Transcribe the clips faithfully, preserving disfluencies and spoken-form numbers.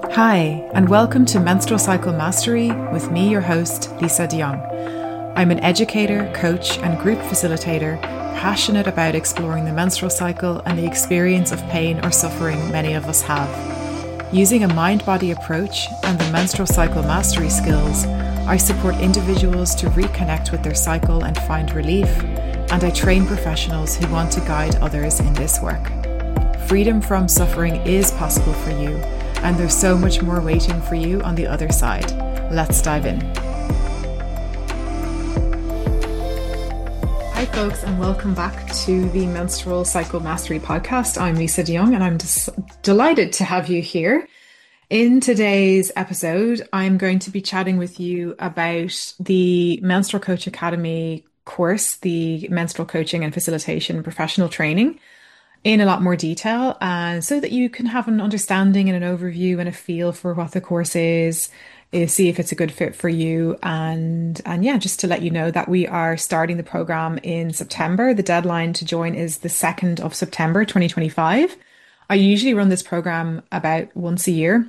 Hi, and welcome to Menstrual Cycle Mastery with me, your host, Lisa de Jong. I'm an educator, coach, and group facilitator passionate about exploring the menstrual cycle and the experience of pain or suffering many of us have. Using a mind-body approach and the menstrual cycle mastery skills, I support individuals to reconnect with their cycle and find relief, and I train professionals who want to guide others in this work. Freedom from suffering is possible for you, and there's so much more waiting for you on the other side. Let's dive in. Hi folks, and welcome back to the Menstrual Cycle Mastery podcast. I'm Lisa de Jong, and I'm just delighted to have you here. In today's episode, I'm going to be chatting with you about the Menstrual Coach Academy course, the Menstrual Coaching and Facilitation Professional Training, in a lot more detail, and so that you can have an understanding and an overview and a feel for what the course is, is see if it's a good fit for you. And, and yeah, just to let you know that we are starting the program in September. The deadline to join is the second of September, twenty twenty-five. I usually run this program about once a year.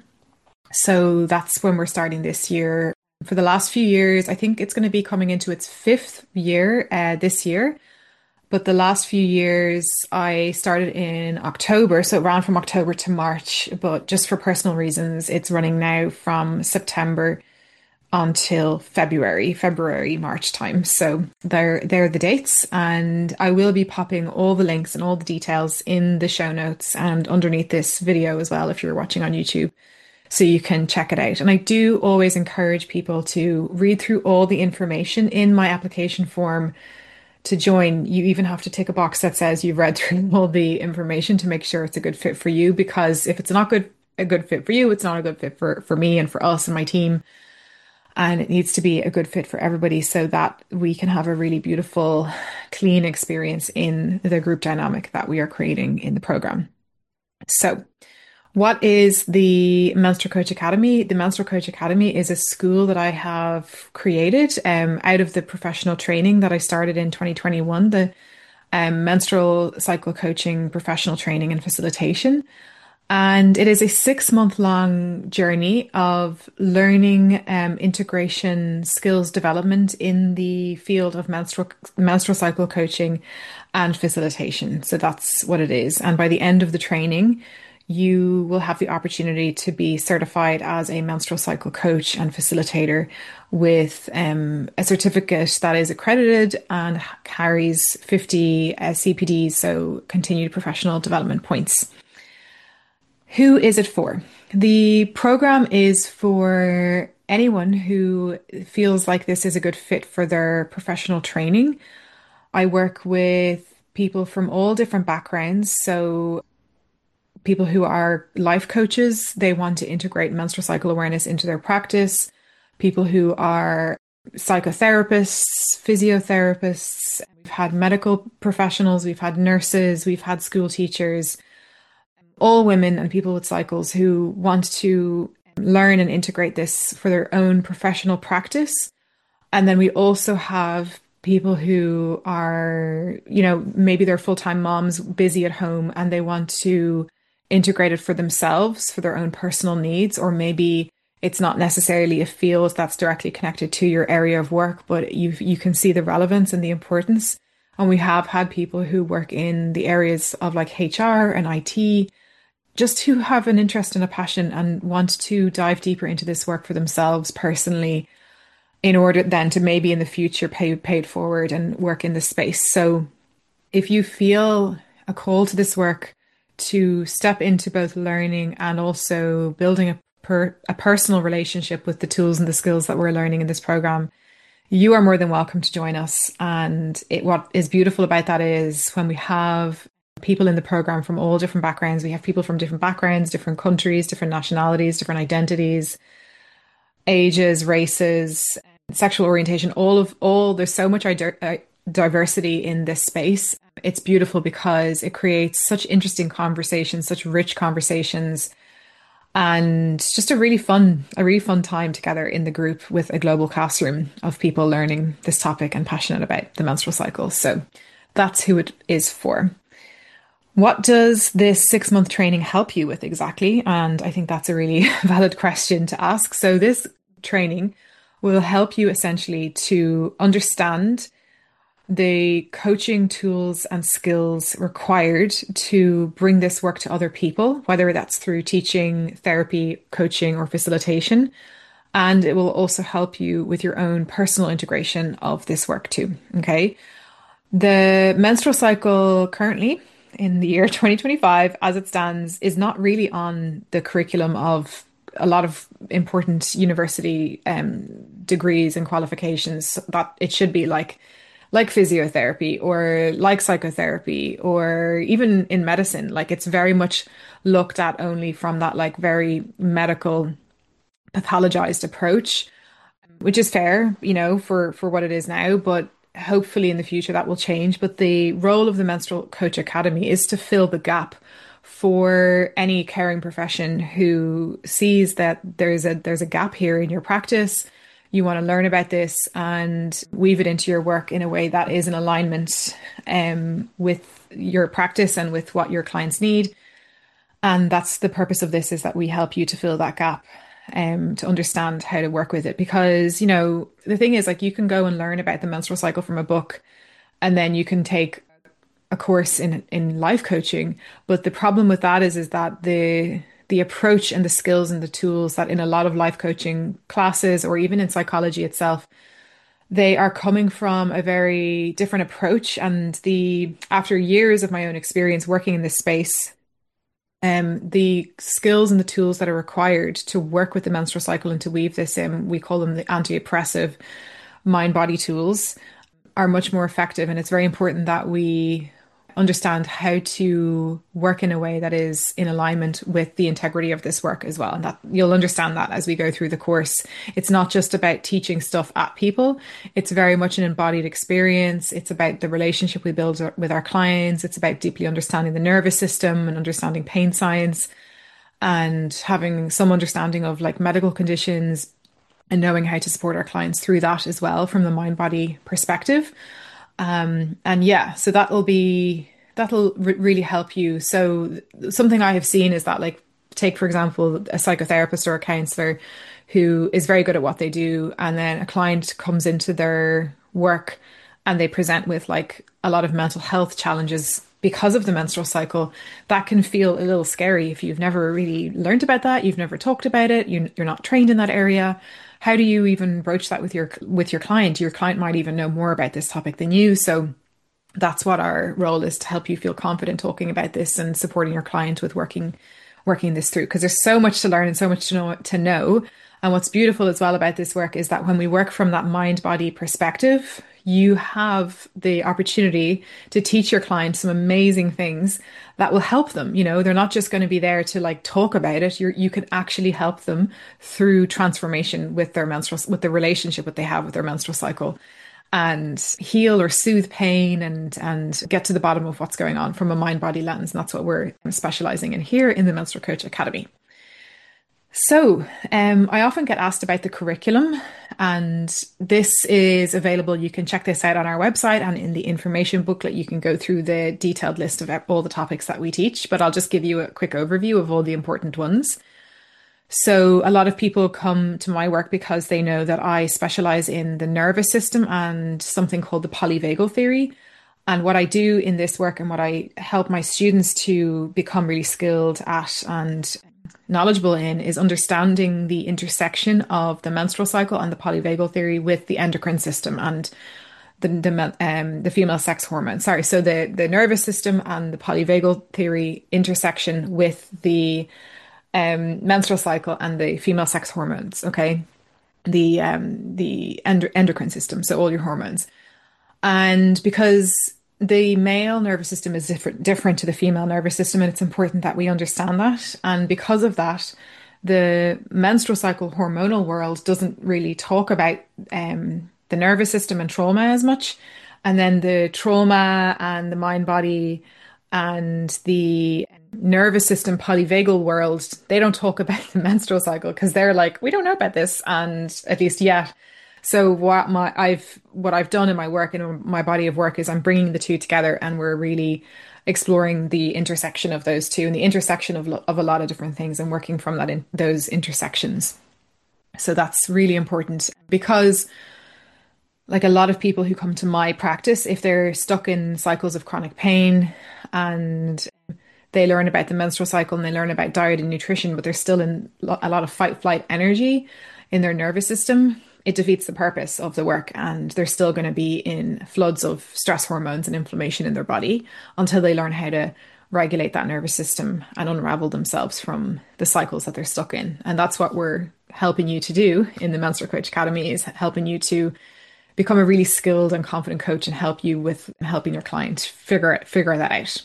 So that's when we're starting this year. For the last few years, I think it's going to be coming into its fifth year uh, this year. But the last few years, I started in October, so it ran from October to March. But just for personal reasons, it's running now from September until February, February, March time. So there, there are the dates, and I will be popping all the links and all the details in the show notes and underneath this video as well, if you're watching on YouTube, so you can check it out. And I do always encourage people to read through all the information in my application form. To join, you even have to tick a box that says you've read through all the information to make sure it's a good fit for you. Because if it's not good, a good fit for you, it's not a good fit for, for me and for us and my team. And it needs to be a good fit for everybody so that we can have a really beautiful, clean experience in the group dynamic that we are creating in the program. So, what is the Menstrual Coach Academy? The Menstrual Coach Academy is a school that I have created um, out of the professional training that I started in twenty twenty-one, the um, Menstrual Cycle Coaching Professional Training and Facilitation. And it is a six month long journey of learning um, integration skills development in the field of menstrual, menstrual cycle coaching and facilitation. So that's what it is. And by the end of the training, you will have the opportunity to be certified as a menstrual cycle coach and facilitator with um, a certificate that is accredited and carries fifty uh, C P Ds, so continued professional development points. Who is it for? The program is for anyone who feels like this is a good fit for their professional training. I work with people from all different backgrounds, so people who are life coaches, they want to integrate menstrual cycle awareness into their practice. People who are psychotherapists, physiotherapists. We've had medical professionals, we've had nurses, we've had school teachers, all women and people with cycles who want to learn and integrate this for their own professional practice. And then we also have people who are, you know, maybe they're full-time moms, busy at home, and they want to integrated for themselves, for their own personal needs, or maybe it's not necessarily a field that's directly connected to your area of work, but you you can see the relevance and the importance. And we have had people who work in the areas of like H R and I T, just who have an interest and a passion and want to dive deeper into this work for themselves personally, in order then to maybe in the future pay, pay it forward and work in this space. So if you feel a call to this work, to step into both learning and also building a, per, a personal relationship with the tools and the skills that we're learning in this program, you are more than welcome to join us. And it, what is beautiful about that is when we have people in the program from all different backgrounds, we have people from different backgrounds, different countries, different nationalities, different identities, ages, races, sexual orientation, all of all, there's so much diversity in this space. It's beautiful because it creates such interesting conversations, such rich conversations, and just a really fun, a really fun time together in the group with a global classroom of people learning this topic and passionate about the menstrual cycle. So that's who it is for. What does this six month training help you with exactly? And I think that's a really valid question to ask. So, this training will help you essentially to understand the coaching tools and skills required to bring this work to other people, whether that's through teaching, therapy, coaching, or facilitation. And it will also help you with your own personal integration of this work too. Okay. The menstrual cycle currently in the year twenty twenty-five, as it stands, is not really on the curriculum of a lot of important university um, degrees and qualifications that it should be like like physiotherapy or like psychotherapy or even in medicine. Like it's very much looked at only from that like very medical pathologized approach, which is fair, you know, for for what it is now, but hopefully in the future that will change. But the role of the Menstrual Coach Academy is to fill the gap for any caring profession who sees that there's a there's a gap here in your practice. You want to learn about this and weave it into your work in a way that is in alignment um, with your practice and with what your clients need. And that's the purpose of this, is that we help you to fill that gap, um, to understand how to work with it. Because, you know, the thing is, like, you can go and learn about the menstrual cycle from a book, and then you can take a course in in life coaching. But the problem with that is, is that the the approach and the skills and the tools that in a lot of life coaching classes or even in psychology itself, they are coming from a very different approach. And the after years of my own experience working in this space, um, the skills and the tools that are required to work with the menstrual cycle and to weave this in, we call them the anti-oppressive mind body tools, are much more effective. And it's very important that we understand how to work in a way that is in alignment with the integrity of this work as well. And that you'll understand that as we go through the course. It's not just about teaching stuff at people. It's very much an embodied experience. It's about the relationship we build with our clients. It's about deeply understanding the nervous system and understanding pain science and having some understanding of like medical conditions and knowing how to support our clients through that as well from the mind body perspective. Um, and yeah, so that'll be, that'll re- really help you. So something I have seen is that, like, take, for example, a psychotherapist or a counselor who is very good at what they do. And then a client comes into their work and they present with like a lot of mental health challenges because of the menstrual cycle. That can feel a little scary if you've never really learned about that. You've never talked about it. You, you're not trained in that area. How do you even broach that with your with your client? Your client might even know more about this topic than you. So that's what our role is, to help you feel confident talking about this and supporting your client with working working this through, because there's so much to learn and so much to know to know. And what's beautiful as well about this work is that when we work from that mind body perspective, you have the opportunity to teach your clients some amazing things that will help them. You know, they're not just going to be there to like talk about it. You're, you can actually help them through transformation with their menstrual, with the relationship that they have with their menstrual cycle, and heal or soothe pain and and get to the bottom of what's going on from a mind body lens. And that's what we're specializing in here in the Menstrual Coach Academy. So um, I often get asked about the curriculum, and this is available. You can check this out on our website, and in the information booklet, you can go through the detailed list of all the topics that we teach, but I'll just give you a quick overview of all the important ones. So a lot of people come to my work because they know that I specialize in the nervous system and something called the polyvagal theory. And what I do in this work and what I help my students to become really skilled at and knowledgeable in is understanding the intersection of the menstrual cycle and the polyvagal theory with the endocrine system and the the, um, the female sex hormone. Sorry, so the, the nervous system and the polyvagal theory intersection with the um, menstrual cycle and the female sex hormones. Okay, the um, the end- endocrine system, so all your hormones. And because the male nervous system is different, different to the female nervous system, and it's important that we understand that. And because of that, the menstrual cycle hormonal world doesn't really talk about um, the nervous system and trauma as much. And then the trauma and the mind body and the nervous system polyvagal world, they don't talk about the menstrual cycle because they're like, we don't know about this, and at least yet. So what my I've what I've done in my work and my body of work is I'm bringing the two together, and we're really exploring the intersection of those two and the intersection of lo- of a lot of different things and working from that in those intersections. So that's really important because like a lot of people who come to my practice, if they're stuck in cycles of chronic pain and they learn about the menstrual cycle and they learn about diet and nutrition, but they're still in a lot of fight flight energy in their nervous system, it defeats the purpose of the work. And they're still going to be in floods of stress hormones and inflammation in their body until they learn how to regulate that nervous system and unravel themselves from the cycles that they're stuck in. And that's what we're helping you to do in the Menstrual Coach Academy, is helping you to become a really skilled and confident coach and help you with helping your client figure figure that out.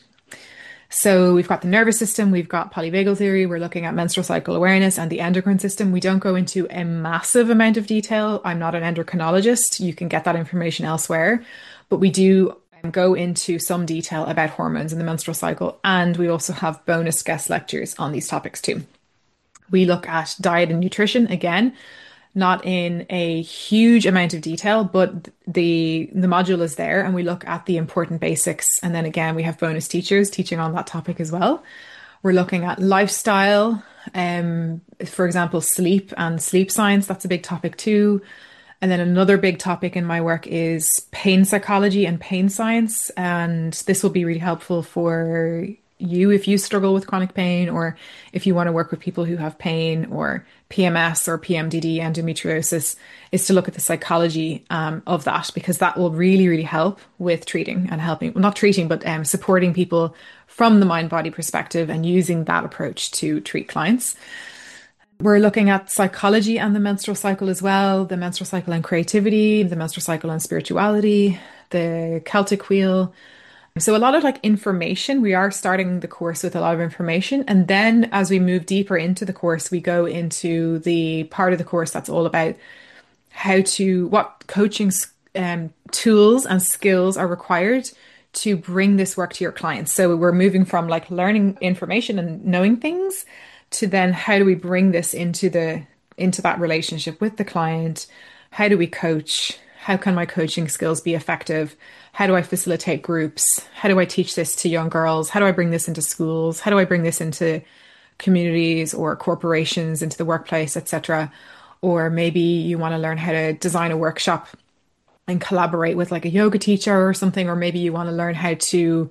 So we've got the nervous system, we've got polyvagal theory, we're looking at menstrual cycle awareness and the endocrine system. We don't go into a massive amount of detail. I'm not an endocrinologist. You can get that information elsewhere, but we do go into some detail about hormones in the menstrual cycle. And we also have bonus guest lectures on these topics too. We look at diet and nutrition again, not in a huge amount of detail, but the the module is there, and we look at the important basics. And then again, we have bonus teachers teaching on that topic as well. We're looking at lifestyle, um, for example, sleep and sleep science. That's a big topic too. And then another big topic in my work is pain psychology and pain science. And this will be really helpful for you if you struggle with chronic pain, or if you want to work with people who have pain or P M S or P M D D, endometriosis, is to look at the psychology um, of that, because that will really, really help with treating and helping, well, not treating, but um, supporting people from the mind-body perspective and using that approach to treat clients. We're looking at psychology and the menstrual cycle as well, the menstrual cycle and creativity, the menstrual cycle and spirituality, the Celtic wheel. So a lot of like information. We are starting the course with a lot of information. And then as we move deeper into the course, we go into the part of the course that's all about how to, what coaching um, tools and skills are required to bring this work to your clients. So we're moving from like learning information and knowing things to then how do we bring this into the, into that relationship with the client? How do we coach? How can my coaching skills be effective? How do I facilitate groups? How do I teach this to young girls? How do I bring this into schools? How do I bring this into communities or corporations, into the workplace, et cetera? Or maybe you want to learn how to design a workshop and collaborate with like a yoga teacher or something. Or maybe you want to learn how to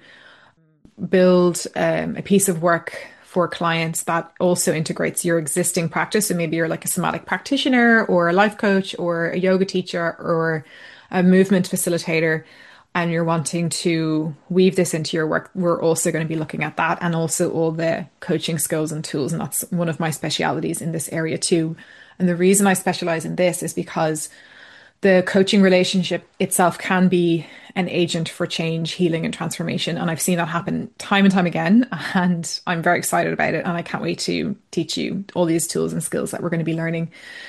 build um, a piece of work for clients that also integrates your existing practice. So maybe you're like a somatic practitioner or a life coach or a yoga teacher or a movement facilitator, and you're wanting to weave this into your work. We're also going to be looking at that, and also all the coaching skills and tools. And that's one of my specialities in this area too. And the reason I specialize in this is because the coaching relationship itself can be an agent for change, healing, and transformation. And I've seen that happen time and time again. And I'm very excited about it. And I can't wait to teach you all these tools and skills that we're going to be learning.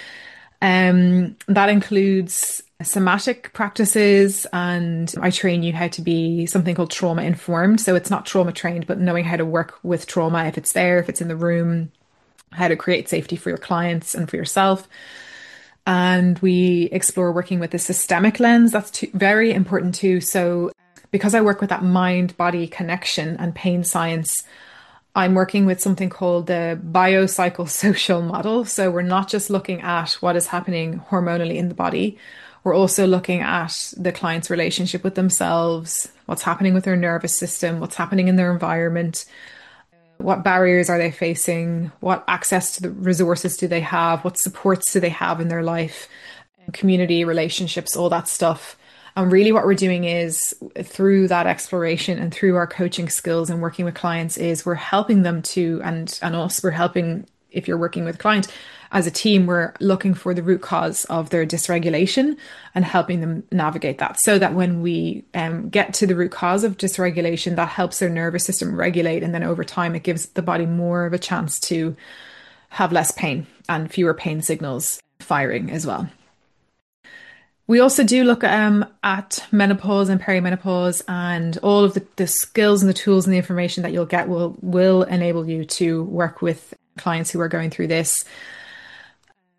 Um, that includes somatic practices, and I train you how to be something called trauma informed. So it's not trauma trained, but knowing how to work with trauma if it's there, if it's in the room, how to create safety for your clients and for yourself. And we explore working with the systemic lens. That's too, very important too. So because I work with that mind-body connection and pain science, I'm working with something called the biopsychosocial model. So we're not just looking at what is happening hormonally in the body. We're also looking at the client's relationship with themselves, what's happening with their nervous system, what's happening in their environment, what barriers are they facing, what access to the resources do they have, what supports do they have in their life, community, relationships, all that stuff. And really what we're doing is, through that exploration and through our coaching skills and working with clients, is we're helping them to, and, and us, we're helping, if you're working with a client, as a team, we're looking for the root cause of their dysregulation and helping them navigate that, so that when we um, get to the root cause of dysregulation, that helps their nervous system regulate. And then over time, it gives the body more of a chance to have less pain and fewer pain signals firing as well. We also do look um, at menopause and perimenopause, and all of the, the skills and the tools and the information that you'll get will, will enable you to work with clients who are going through this.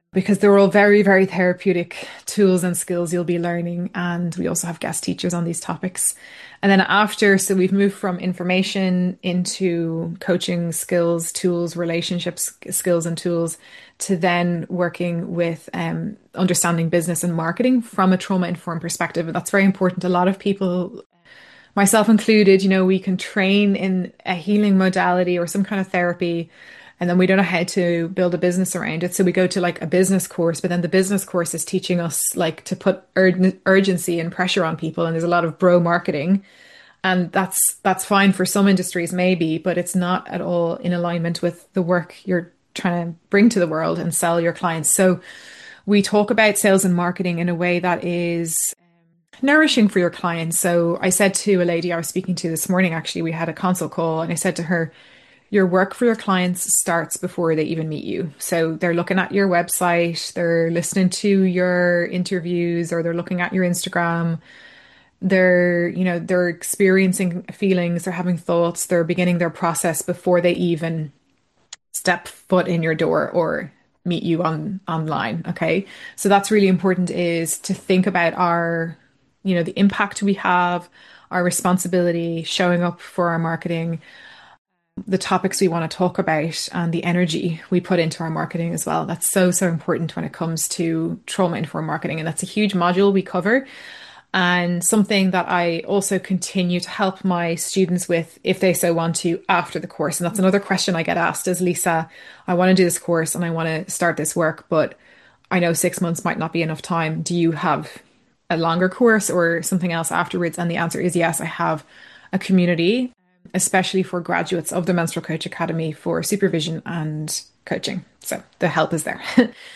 because they're all very, very therapeutic tools and skills you'll be learning. And we also have guest teachers on these topics. And then after, so we've moved from information into coaching skills, tools, relationships, skills and tools, to then working with um, understanding business and marketing from a trauma-informed perspective. And that's very important. A lot of people, myself included, you know, we can train in a healing modality or some kind of therapy, and then we don't know how to build a business around it. So we go to like a business course, but then the business course is teaching us like to put ur- urgency and pressure on people. And there's a lot of bro marketing. And that's that's fine for some industries, maybe, but it's not at all in alignment with the work you're trying to bring to the world and sell your clients. So we talk about sales and marketing in a way that is nourishing for your clients. So I said to a lady I was speaking to this morning, actually, we had a consult call, and I said to her, your work for your clients starts before they even meet you. So they're looking at your website, they're listening to your interviews, or they're looking at your Instagram. They're, you know, they're experiencing feelings, they're having thoughts, they're beginning their process before they even step foot in your door or meet you on online. Okay. So that's really important, is to think about our, you know, the impact we have, our responsibility, showing up for our marketing, the topics we want to talk about, and the energy we put into our marketing as well. That's so, so important when it comes to trauma-informed marketing. And that's a huge module we cover, and something that I also continue to help my students with if they so want to after the course. And that's another question I get asked is, Lisa, I want to do this course and I want to start this work, but I know six months might not be enough time. Do you have a longer course or something else afterwards? And the answer is yes, I have a community, especially for graduates of the Menstrual Coach Academy, for supervision and coaching. So the help is there.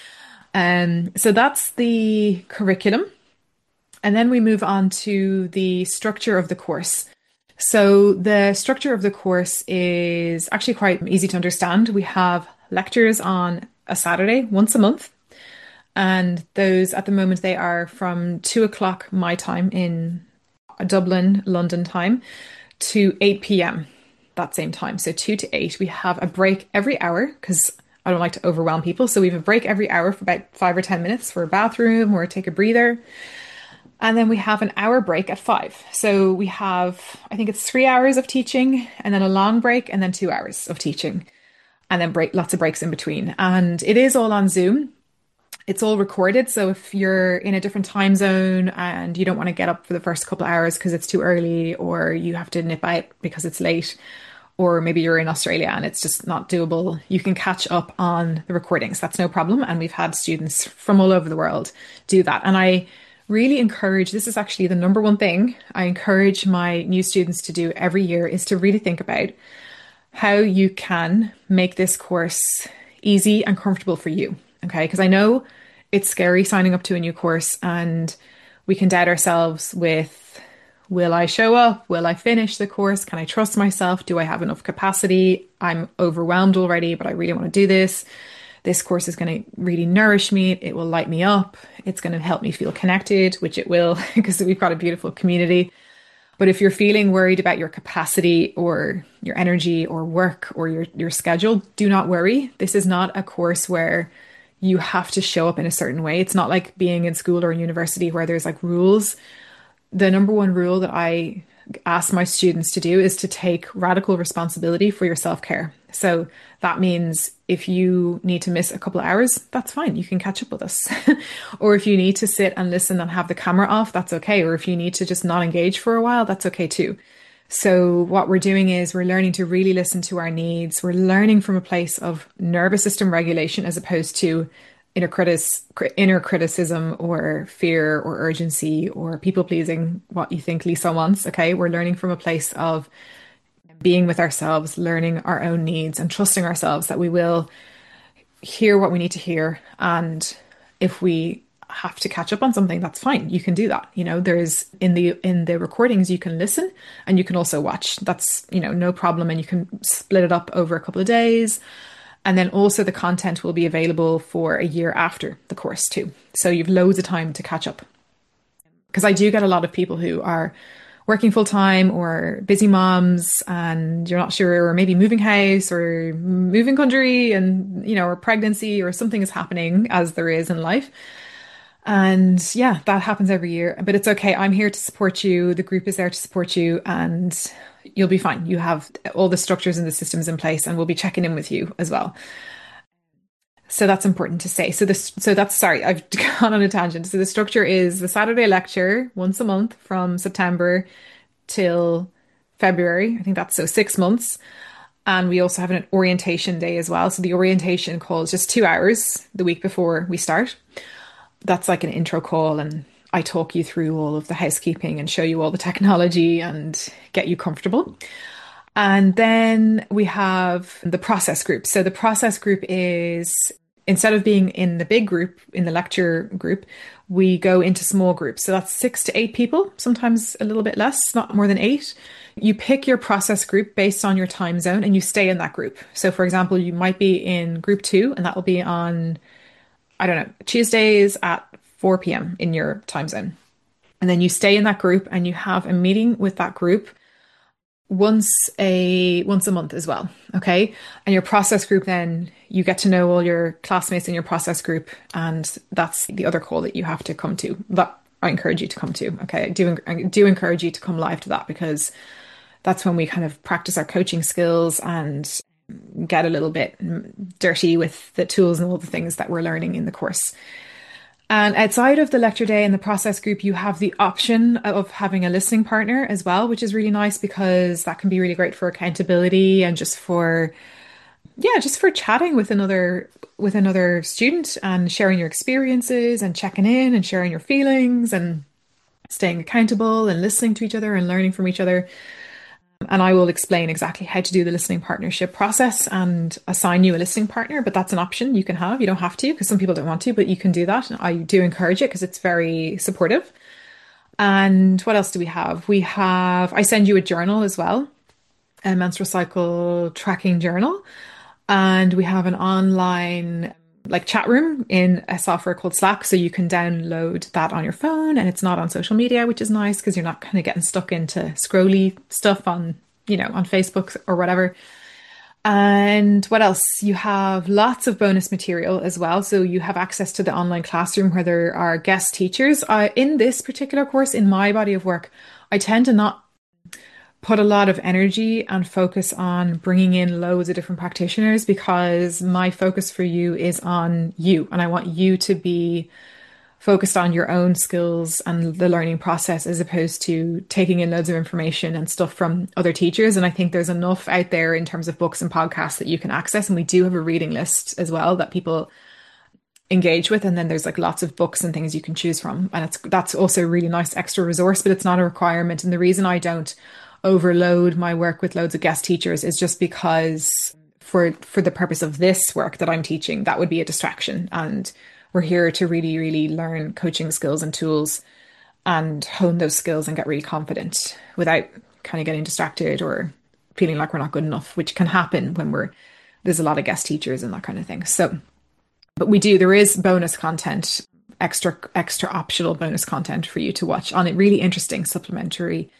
um, so that's the curriculum. And then we move on to the structure of the course. So the structure of the course is actually quite easy to understand. We have lectures on a Saturday once a month. And those at the moment, they are from two o'clock my time in Dublin, London time, to eight p.m. that same time. So two to eight, we have a break every hour because I don't like to overwhelm people. So we have a break every hour for about five or ten minutes for a bathroom or take a breather. And then we have an hour break at five. So we have, I think it's three hours of teaching, and then a long break, and then two hours of teaching, and then break, lots of breaks in between. And it is all on Zoom. It's all recorded. So if you're in a different time zone and you don't want to get up for the first couple of hours because it's too early, or you have to nip out because it's late, or maybe you're in Australia and it's just not doable, you can catch up on the recordings. That's no problem. And we've had students from all over the world do that. And I really encourage, this is actually the number one thing I encourage my new students to do every year, is to really think about how you can make this course easy and comfortable for you. Okay, because I know it's scary signing up to a new course, and we can doubt ourselves with, will I show up? Will I finish the course? Can I trust myself? Do I have enough capacity? I'm overwhelmed already, but I really want to do this. This course is going to really nourish me. It will light me up. It's going to help me feel connected, which it will, because we've got a beautiful community. But if you're feeling worried about your capacity or your energy or work or your, your schedule, do not worry. This is not a course where you have to show up in a certain way. It's not like being in school or in university where there's like rules. The number one rule that I ask my students to do is to take radical responsibility for your self-care. So that means if you need to miss a couple of hours, that's fine. You can catch up with us. Or if you need to sit and listen and have the camera off, that's okay. Or if you need to just not engage for a while, that's okay too. So what we're doing is we're learning to really listen to our needs. We're learning from a place of nervous system regulation as opposed to inner, critis- inner criticism or fear or urgency or people pleasing, what you think Lisa wants. Okay, we're learning from a place of being with ourselves, learning our own needs and trusting ourselves that we will hear what we need to hear. And if we have to catch up on something, that's fine. You can do that. You know, there's in the in the recordings, you can listen and you can also watch. That's, you know, no problem. And you can split it up over a couple of days. And then also the content will be available for a year after the course too. So you've loads of time to catch up. Because I do get a lot of people who are working full time or busy moms and you're not sure, or maybe moving house or moving country and, you know, or pregnancy or something is happening as there is in life. And yeah, that happens every year, but it's okay. I'm here to support you. The group is there to support you and you'll be fine. You have all the structures and the systems in place and we'll be checking in with you as well. So that's important to say. So this, so that's, sorry, I've gone on a tangent. So the structure is the Saturday lecture once a month from September till February. I think that's so six months. And we also have an orientation day as well. So the orientation call is just two hours the week before we start. That's like an intro call and I talk you through all of the housekeeping and show you all the technology and get you comfortable. And then we have the process group. So the process group is, instead of being in the big group, in the lecture group, we go into small groups. So that's six to eight people, sometimes a little bit less, not more than eight. You pick your process group based on your time zone and you stay in that group. So for example, you might be in group two and that will be on, I don't know, Tuesdays at four p.m. in your time zone. And then you stay in that group and you have a meeting with that group once a once a month as well. Okay. And your process group, then you get to know all your classmates in your process group. And that's the other call that you have to come to. That I encourage you to come to. Okay. I do, I do encourage you to come live to that because that's when we kind of practice our coaching skills and get a little bit dirty with the tools and all the things that we're learning in the course. And outside of the lecture day and the process group, you have the option of having a listening partner as well, which is really nice because that can be really great for accountability and just for, yeah, just for chatting with another with another student and sharing your experiences and checking in and sharing your feelings and staying accountable and listening to each other and learning from each other. And I will explain exactly how to do the listening partnership process and assign you a listening partner, but that's an option you can have. You don't have to because some people don't want to, but you can do that. And I do encourage it because it's very supportive. And what else do we have? We have, I send you a journal as well, a menstrual cycle tracking journal. And we have an online like chat room in a software called Slack. So you can download that on your phone and it's not on social media, which is nice because you're not kind of getting stuck into scrolly stuff on, you know, on Facebook or whatever. And what else? You have lots of bonus material as well. So you have access to the online classroom where there are guest teachers. Uh, in this particular course, in my body of work, I tend to not put a lot of energy and focus on bringing in loads of different practitioners because my focus for you is on you. And I want you to be focused on your own skills and the learning process as opposed to taking in loads of information and stuff from other teachers. And I think there's enough out there in terms of books and podcasts that you can access. And we do have a reading list as well that people engage with. And then there's like lots of books and things you can choose from. And it's that's also a really nice extra resource, but it's not a requirement. And the reason I don't overload my work with loads of guest teachers is just because for for the purpose of this work that I'm teaching, that would be a distraction. And we're here to really, really learn coaching skills and tools and hone those skills and get really confident without kind of getting distracted or feeling like we're not good enough, which can happen when we're there's a lot of guest teachers and that kind of thing. So, but we do, there is bonus content, extra, extra optional bonus content for you to watch on it. Really interesting supplementary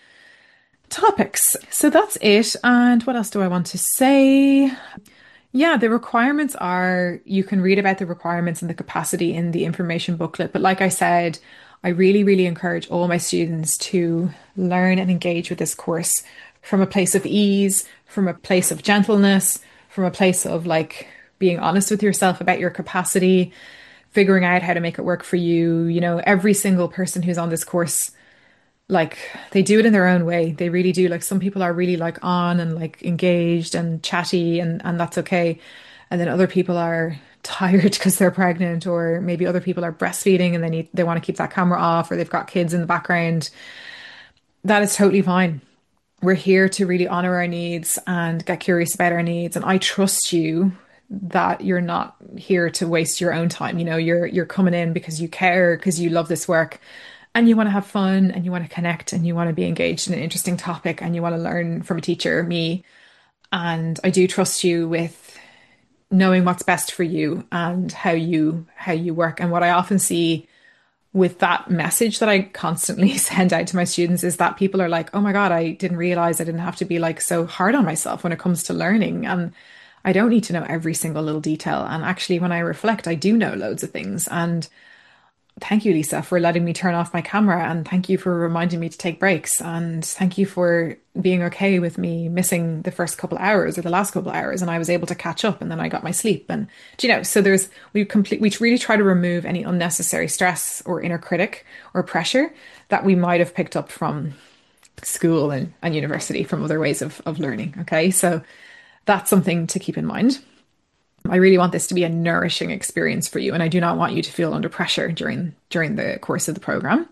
topics. So that's it. And what else do I want to say? Yeah, the requirements are, you can read about the requirements and the capacity in the information booklet. But like I said, I really, really encourage all my students to learn and engage with this course from a place of ease, from a place of gentleness, from a place of like being honest with yourself about your capacity, figuring out how to make it work for you. You know, every single person who's on this course, like they do it in their own way. They really do. Like some people are really like on and like engaged and chatty and, and that's okay. And then other people are tired because they're pregnant, or maybe other people are breastfeeding and they need, they want to keep that camera off, or they've got kids in the background. That is totally fine. We're here to really honor our needs and get curious about our needs. And I trust you that you're not here to waste your own time. You know, you're, you're coming in because you care, because you love this work. And you want to have fun and you want to connect and you want to be engaged in an interesting topic and you want to learn from a teacher, me. And I do trust you with knowing what's best for you and how you how you work. And what I often see with that message that I constantly send out to my students is that people are like, oh my God, I didn't realize I didn't have to be like so hard on myself when it comes to learning. And I don't need to know every single little detail. And actually, when I reflect, I do know loads of things. And thank you, Lisa, for letting me turn off my camera. And thank you for reminding me to take breaks. And thank you for being okay with me missing the first couple hours or the last couple hours. And I was able to catch up and then I got my sleep. And, do you know, so there's, we complete, we really try to remove any unnecessary stress or inner critic or pressure that we might have picked up from school and, and university from other ways of, of learning. Okay. So that's something to keep in mind. I really want this to be a nourishing experience for you, and I do not want you to feel under pressure during during the course of the program.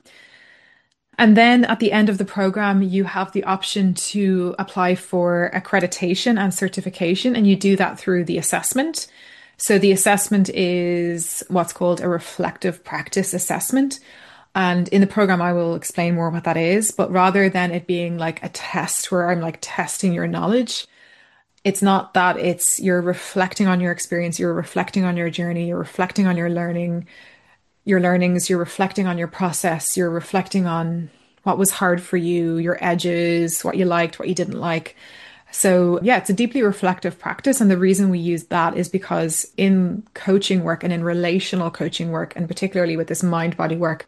And then at the end of the program, you have the option to apply for accreditation and certification, and you do that through the assessment. So the assessment is what's called a reflective practice assessment. And in the program, I will explain more what that is. But rather than it being like a test where I'm like testing your knowledge, it's not that. It's you're reflecting on your experience, you're reflecting on your journey, you're reflecting on your learning, your learnings, you're reflecting on your process, you're reflecting on what was hard for you, your edges, what you liked, what you didn't like. So yeah, it's a deeply reflective practice. And the reason we use that is because in coaching work and in relational coaching work, and particularly with this mind body work,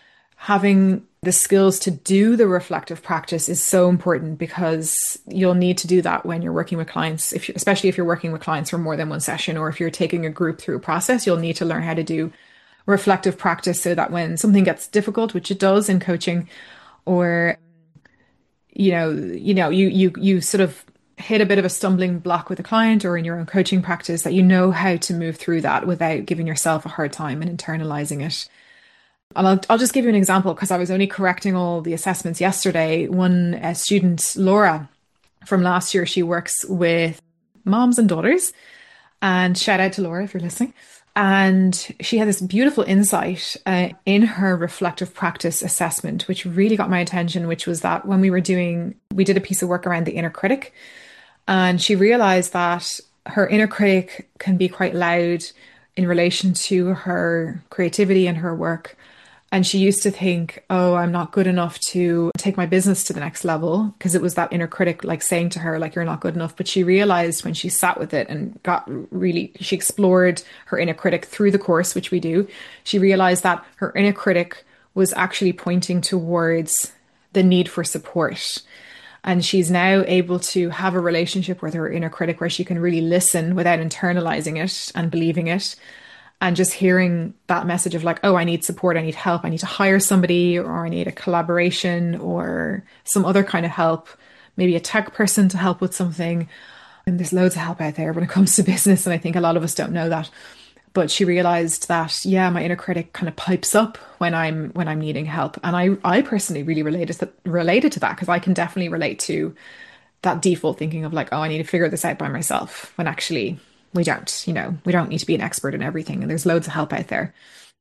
having the skills to do the reflective practice is so important, because you'll need to do that when you're working with clients, if you, especially if you're working with clients for more than one session, or if you're taking a group through a process, you'll need to learn how to do reflective practice so that when something gets difficult, which it does in coaching, or you know, you know, you you you sort of hit a bit of a stumbling block with a client or in your own coaching practice, that you know how to move through that without giving yourself a hard time and internalizing it. And I'll, I'll just give you an example, because I was only correcting all the assessments yesterday. One uh, student, Laura, from last year, she works with moms and daughters. And shout out to Laura if you're listening. And she had this beautiful insight uh, in her reflective practice assessment, which really got my attention, which was that when we were doing, we did a piece of work around the inner critic. And she realized that her inner critic can be quite loud in relation to her creativity and her work. And she used to think, oh, I'm not good enough to take my business to the next level, because it was that inner critic like saying to her, like, you're not good enough. But she realized when she sat with it and got really, she explored her inner critic through the course, which we do. She realized that her inner critic was actually pointing towards the need for support. And she's now able to have a relationship with her inner critic where she can really listen without internalizing it and believing it. And just hearing that message of like, oh, I need support, I need help, I need to hire somebody, or I need a collaboration or some other kind of help, maybe a tech person to help with something. And there's loads of help out there when it comes to business. And I think a lot of us don't know that. But she realized that, yeah, my inner critic kind of pipes up when I'm when I'm needing help. And I, I personally really related to, related to that, because I can definitely relate to that default thinking of like, oh, I need to figure this out by myself, when actually we don't, you know, we don't need to be an expert in everything, and there's loads of help out there.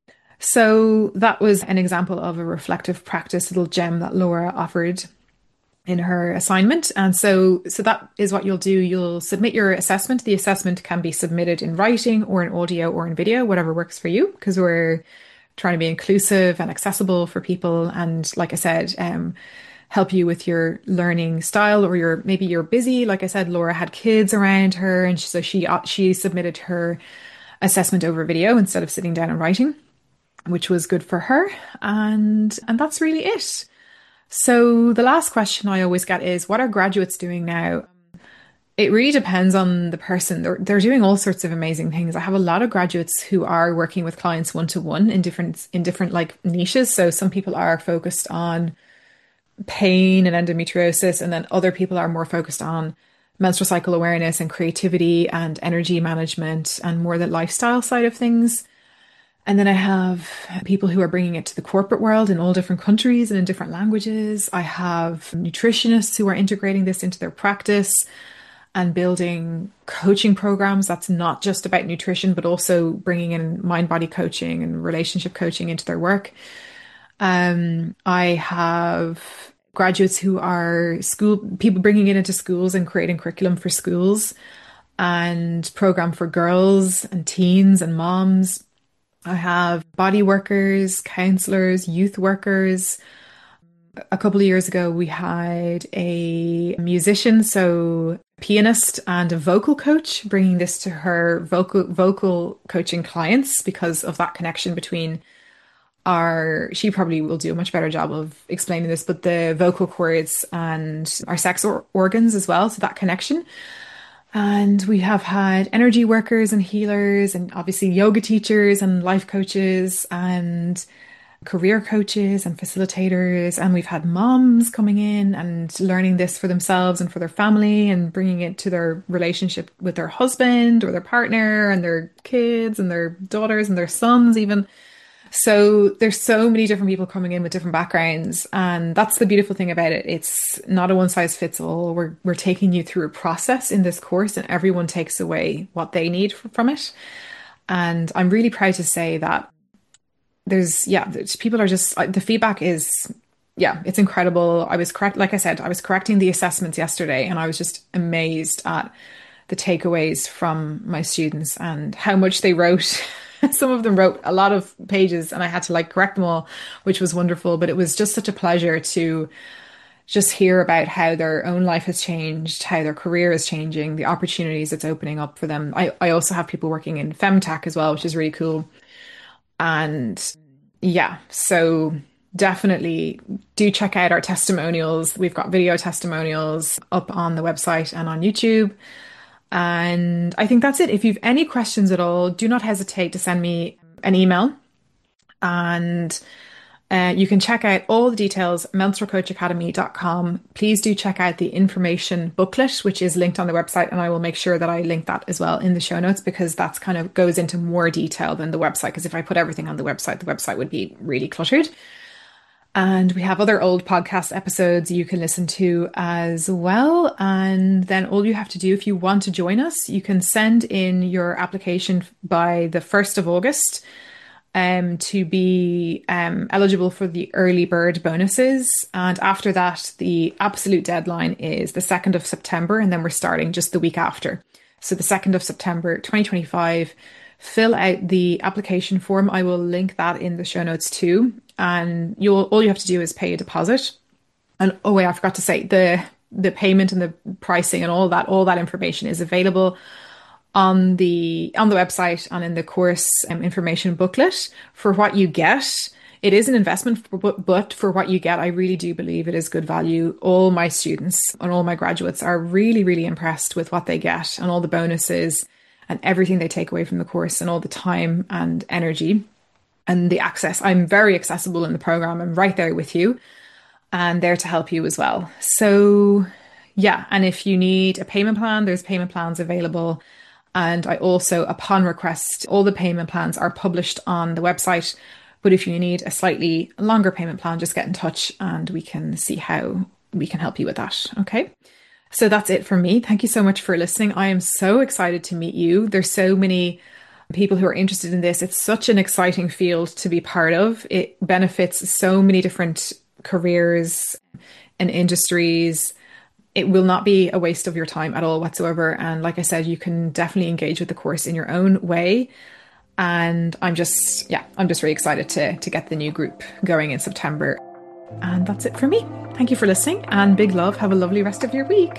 So that was an example of a reflective practice little gem that Laura offered in her assignment. And so, so that is what you'll do. You'll submit your assessment. The assessment can be submitted in writing or in audio or in video, whatever works for you, because we're trying to be inclusive and accessible for people. And like I said, um, help you with your learning style, or you're maybe you're busy. Like I said, Laura had kids around her, and so she she submitted her assessment over video instead of sitting down and writing, which was good for her. And and that's really it. So the last question I always get is, what are graduates doing now? It really depends on the person. They're, they're doing all sorts of amazing things. I have a lot of graduates who are working with clients one-to-one in different in different like niches. So some people are focused on pain and endometriosis, and then other people are more focused on menstrual cycle awareness and creativity and energy management and more the lifestyle side of things. And then I have people who are bringing it to the corporate world in all different countries and in different languages. I have nutritionists who are integrating this into their practice and building coaching programs that's not just about nutrition, but also bringing in mind-body coaching and relationship coaching into their work. Um, I have graduates who are school people bringing it into schools and creating curriculum for schools and program for girls and teens and moms. I have body workers, counselors, youth workers. A couple of years ago, we had a musician, so a pianist and a vocal coach, bringing this to her vocal vocal coaching clients because of that connection between our, she probably will do a much better job of explaining this, but the vocal cords and our sex or organs as well. So that connection. And we have had energy workers and healers, and obviously yoga teachers and life coaches and career coaches and facilitators. And we've had moms coming in and learning this for themselves and for their family and bringing it to their relationship with their husband or their partner and their kids and their daughters and their sons even. So there's so many different people coming in with different backgrounds, and that's the beautiful thing about it. It's not a one size fits all. We're we're taking you through a process in this course, and everyone takes away what they need from it. And I'm really proud to say that there's yeah, there's, people are just the feedback is yeah, it's incredible. I was correct, like I said, I was correcting the assessments yesterday, and I was just amazed at the takeaways from my students and how much they wrote. Some of them wrote a lot of pages and I had to like correct them all, which was wonderful. But it was just such a pleasure to just hear about how their own life has changed, how their career is changing, the opportunities it's opening up for them. I, I also have people working in femtech as well, which is really cool. And yeah, so definitely do check out our testimonials. We've got video testimonials up on the website and on YouTube. And I think that's it. If you've any questions at all, do not hesitate to send me an email. And uh, you can check out all the details, menstrual coach academy dot com. Please do check out the information booklet, which is linked on the website. And I will make sure that I link that as well in the show notes, because that's kind of goes into more detail than the website. Because if I put everything on the website, the website would be really cluttered. And we have other old podcast episodes you can listen to as well. And then all you have to do, if you want to join us, you can send in your application by the first of August um, to be um, eligible for the early bird bonuses. And after that, the absolute deadline is the second of September. And then we're starting just the week after. So the second of September, twenty twenty-five. Fill out the application form. I will link that in the show notes too. And you'll all you have to do is pay a deposit. And oh wait, I forgot to say the the payment and the pricing and all that, all that information is available on the on the website and in the course um, information booklet. For what you get, it is an investment, but for what you get, I really do believe it is good value. All my students and all my graduates are really, really impressed with what they get and all the bonuses and everything they take away from the course and all the time and energy and the access. I'm very accessible in the program. I'm right there with you and there to help you as well. So yeah, and if you need a payment plan, there's payment plans available. And I also, upon request, all the payment plans are published on the website. But if you need a slightly longer payment plan, just get in touch and we can see how we can help you with that. Okay. So that's it for me. Thank you so much for listening. I am so excited to meet you. There's so many people who are interested in this. It's such an exciting field to be part of. It benefits so many different careers and industries. It will not be a waste of your time at all whatsoever. And like I said, you can definitely engage with the course in your own way. And I'm just, yeah, I'm just really excited to, to get the new group going in September. And that's it for me. Thank you for listening and big love. Have a lovely rest of your week.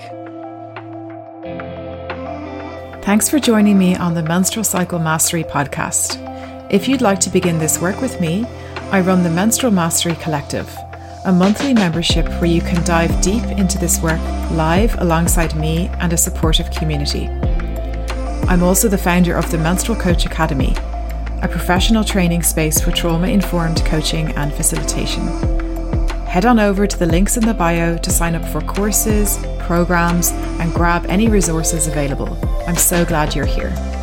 Thanks for joining me on the Menstrual Cycle Mastery podcast. If you'd like to begin this work with me, I run the Menstrual Mastery Collective, a monthly membership where you can dive deep into this work live alongside me and a supportive community. I'm also the founder of the Menstrual Coach Academy, a professional training space for trauma-informed coaching and facilitation. Head on over to the links in the bio to sign up for courses, programs, and grab any resources available. I'm so glad you're here.